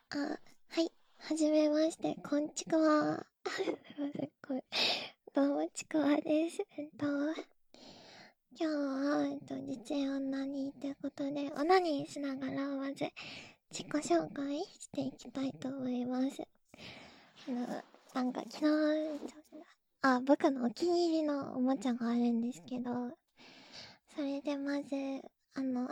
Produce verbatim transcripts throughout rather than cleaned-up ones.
あ、はい。はじめまして、こんちくわ。すいません、これ。どうもちくわです。えっと、今日は、えっと、実演オナニーということで、オナニーしながら、まず、自己紹介していきたいと思います。あの、なんか、昨日、あ、僕のお気に入りのおもちゃがあるんですけど、それでまず、あの、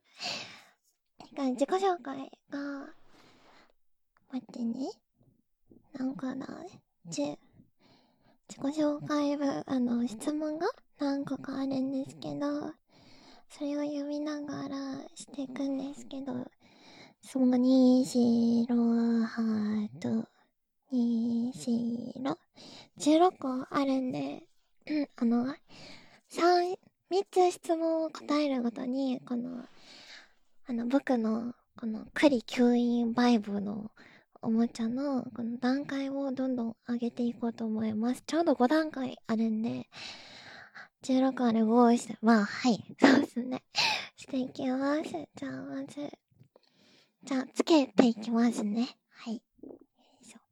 自己紹介が、待ってね。なんかな、じゅ、自己紹介文、あの、質問が何個かあるんですけど、それを読みながらしていくんですけど、そのにしろはと、にしろ、じゅうろっこあるんで、あの、三、三つ質問を答えるごとに、この、あの、僕の、この、栗吸引バイブのおもちゃの、この段階をどんどん上げていこうと思います。ちょうどご段階あるんで、じゅうろくあるごをして、まあ、はい、そうですね。していきます。じゃあ、まず、じゃあ、つけていきますね。はい。よいしょ。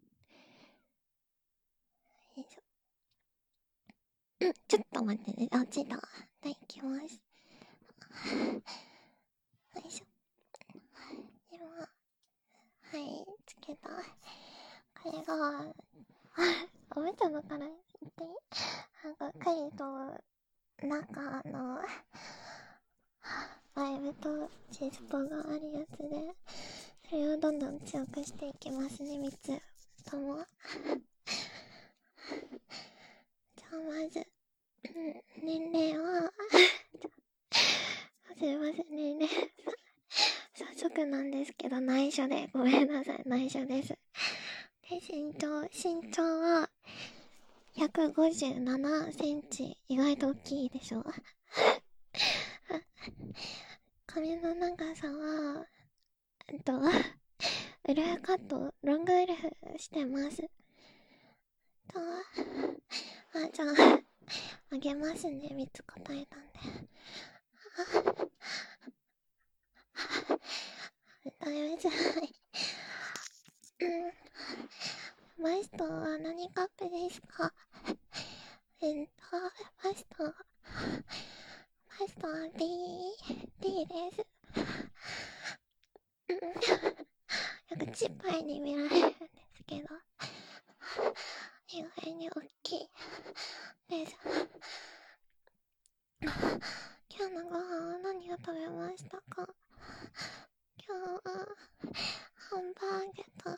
よいしょ。うん、ちょっと待ってね。あ、ついた。はい、いきます。よいしょ。今、はい、つけた。これが、おもちゃのから言っていい？なんか、栗と中の、バイブとチーズポがあるやつで、それをどんどん強くしていきますね、みっつとも。じゃあまず、年齢は、すいません、年齢、早速なんですけど、内緒で、ごめんなさい、内緒です。で、身長、身長は、ひゃくごじゅうななセンチ、意外と大きいでしょ。髪の長さは、えっと、ウルフカット、ロングウルフしてます。と、あ、じゃあ、あげますね、みっつ答えたんで。だいぶじゃない。うん。マイストは何カップですか？えっと、マイスト、マイストは D、D です。うん。なんかチッパイに見られるんですけど、意外に大きいです。今日のご飯は何を食べましたか？今日はハンバーグと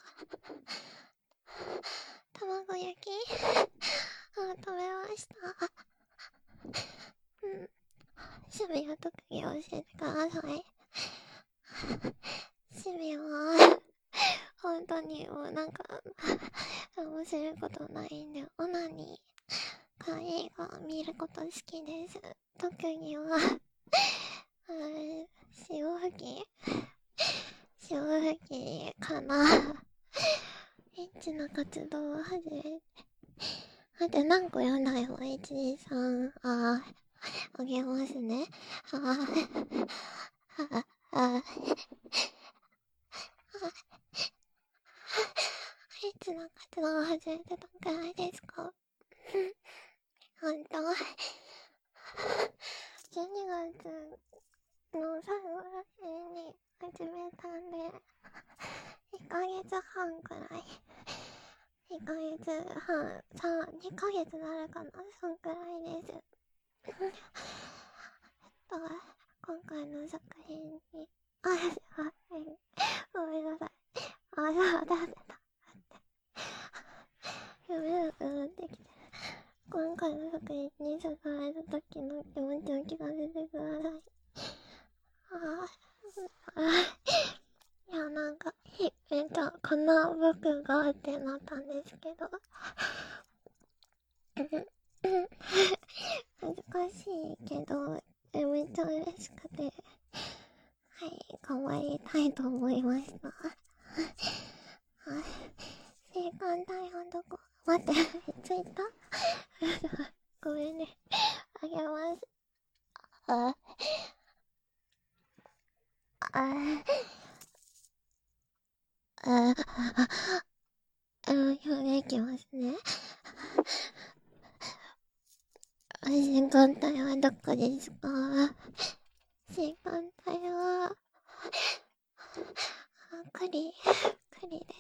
卵焼きを食べました。うん。趣味や特技を教えてください。趣味は、本当にもうなんか、面白いことないんで、オナニーか映画見ること好きです。特技は、潮吹き潮吹きかな。エッチな活動を始めて。あと何個読んだよ。いち、に、さん、あー、あげますね。あー、あー、あー、エッチな活動を始めてどんくらいですか？ほんとじゅうにがつの最後らへんに始めたんで、いっかげつはんくらい。いっかげつはん、さん、にかげつなるかな、そんくらいです。えっと、今回の作品に、あ、あ、ごめんなさい。あ、そうだ、だってた。読めなくなってきてる。今回の作品に救われた時の気持ちを聞かせてください。ああ、いや、なんか、えっと、この僕がってなったんですけど、恥ずかしいけど、めっちゃ嬉しくて、はい、頑張りたいと思いました。はい、性感帯はどこ？待って、ついた？ごめんね。あげます。あ、あ、 あ、あ、あの、表現いきますね。時間帯はどこですか？時間帯は、栗、栗です。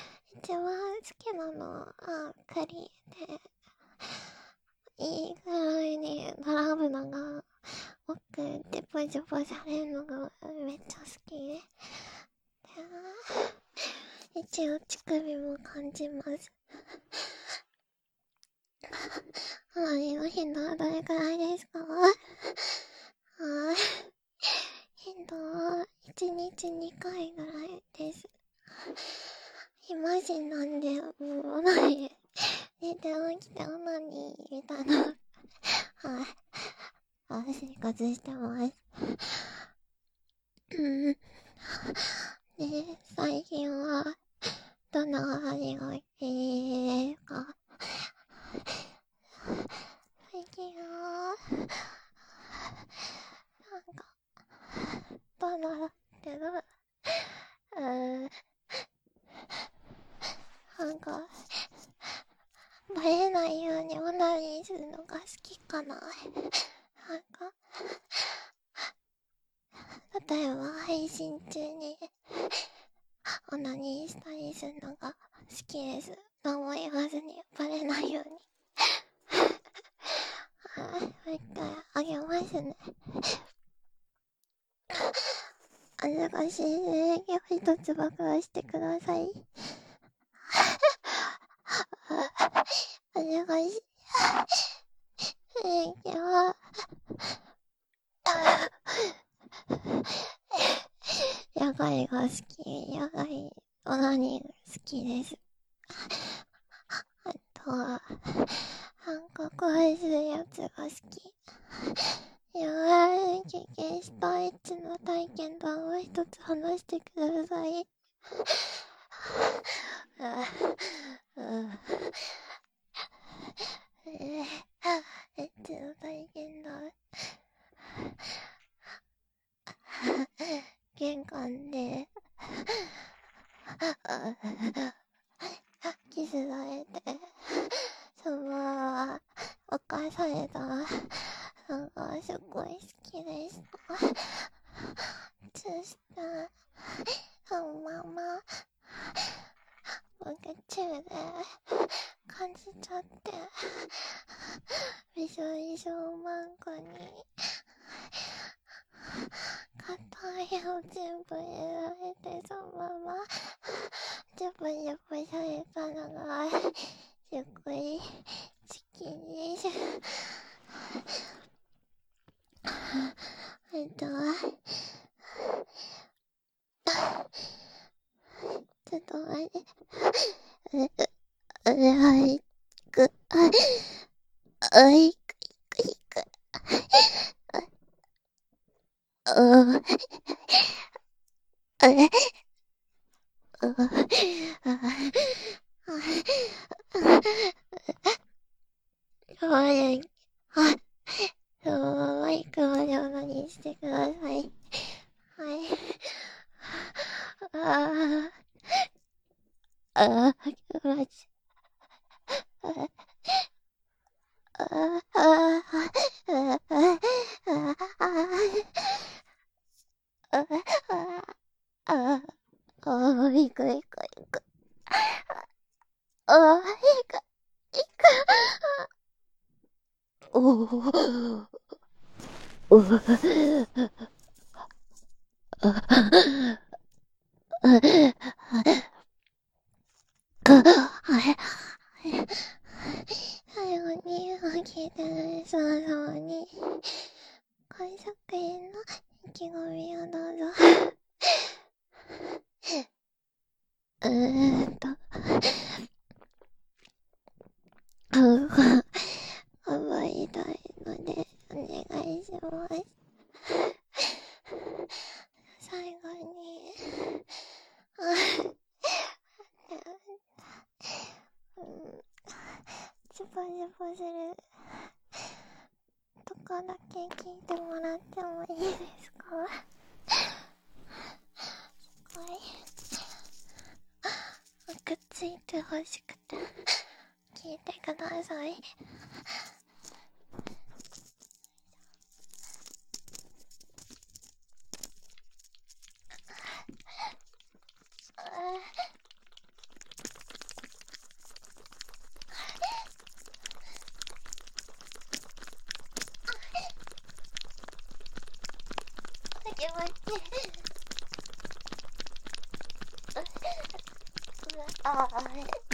一番好きなのは栗で、いいぐらいに並ぶのが多くて、ポジポジされるのがめっちゃ好きで、一応乳首も感じます。隣の頻度はどれくらいですか？はい。頻度はいちにちにかいぐらいです。暇人なんで、もう、何寝て起きて何みたいな。はい。あ、生活してます。うん。で、最近は、どんな味がいいですか？最近は、なんか、どんなだけど、うーん、なんか、バレないようにオナニーするのが好きかな。なんか、例えば配信中にオナニーしたりするのが好きです。何も言わずにバレないように。はい、もう一回あげますね。恥ずかしいね。一つ暴露してください。恥ずかしい。え、今日は、野外が好き。野外、オナニー好きです。あとは、韓国愛するやつが好き。いやー、経験したエッチの体験談を一つ話してください。ああえー、エッチの体験談。玄関で、キスされて、そのまま犯された。なんかすごい好きでした。そしたら、そのまま、僕中で感じちゃって、びしょびしょマンコに、片手を全部入れられて、そのまま、ジャブジャブされたのが、すごい好きです。えっと、ちょっと待って。う、う、はい、く、あ、あい、く、いく、あ、あ、あれ、あ、あ、あ、あれ、あ、そのまま行くまでオナニーしてください。はい。ああ、ああ、気持ち。ああ、ああ、ああ、ああ、ああ、ああ、いくいくいく。ああ、いく、いく。おお、おお、あ最後に聞いてる人様に感触への意気込みをどうぞ。うーんと顔が甘いたいのでお願いします。最後にうん、ジュポジュポするとこだけ聞いてもらってもいいですか？すごいついてほしくて聞いてください。気持ちいい。ああ。